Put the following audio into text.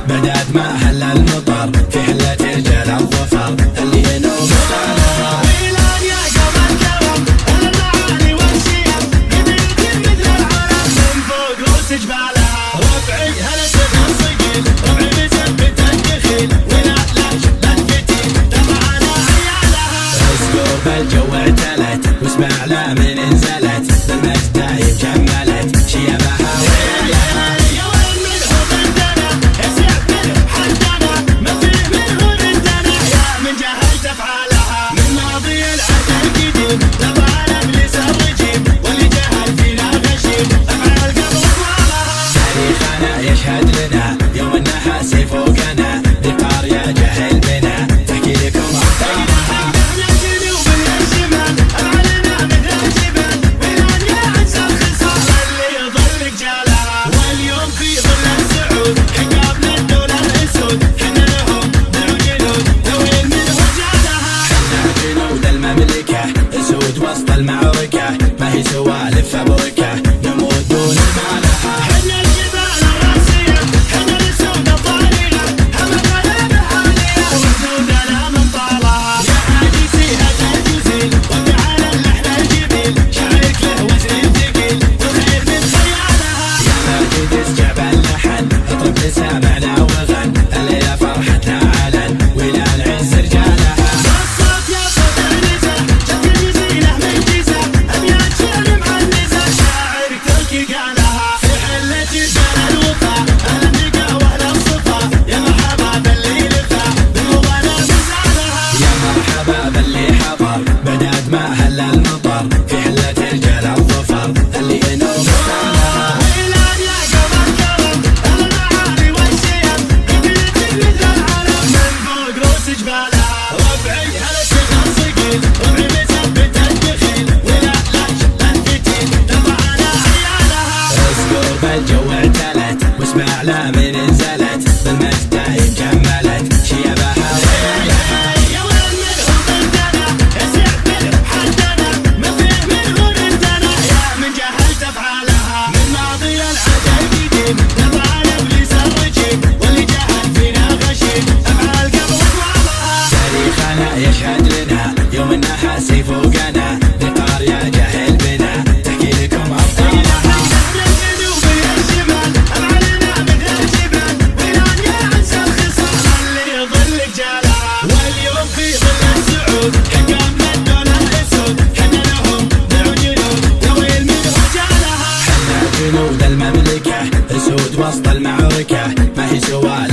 بدأت ما هل المطر في حلة رجال الظفر اللي ينوم صالها. ويلان يا قمر كرم المعالي والشيم قبلتي مثل العرب من فوق روس جبالها. ربعي هلا سفر صقيل ربعي مثبت الدخيل ولا لفتي تبعنا عيالها. اسكوب الجو اعتلت واسمع لا من انزلت بالمجد كملت شيبها. يشهد لنا يوم النحاس فوقنا بقارية جهل بنا تحكي لكم أخطارها. احنا جنوب الشمال أبعدنا مثل الجبال ويلان يا عز الخصال اللي يظل رجالها. واليوم في ظل السعود حكامنا الدولة الأسود حنا لهم دعوا جنود لوين من رجالها. حنا جنود المملكة أسود وسط المعركة ما هي سوالف فبركة نموت دون مالها. سامعنا وغن الليلة فرحتنا علن ولا العز رجالها. الصوت يا صوت النزا جت الجزيلة من جيزة أبيات شعر معنزة شاعر تركي قالها. في حلة رجال الوفا أهل النقا وأهل الصفا يا مرحبا باللي لفا بالوغلا مزالها. يا مرحبا باللي حضر بدأت ما هل المطر في حلة رجال الظفر اللي ينوم صالها. ربعي هلا سفر صقيل ربعي مثبت الدخيل ولا لفتي تبعنا عيالها. اسكوب الجو اعتلت واسمع لا من انزلت بالمجد كملت شيبها. يا وين منهم بلدنا يا سعد حدنا ما فيه منه ردنا يا من جهلت افعالها. من ماضي العهد القديم تبعنا ابليس الرجيم واللي جهل فينا غشيم افعال قبل اطوالها. تاريخنا يشهد لنا يوم النحاس فوقنا بقارية جهل بنا تحكي لكم أبطالها. احنا جنوب الشمال أبعدنا مثل الجبال ويلان يا عز الخصال اللي يظل رجالها. واليوم في ظل السعود حكامنا الدولة الأسود حنا لهم دعوا جنود لوين من رجالها. حنا جنود المملكة أسود وسط المعركة ما هي سوالف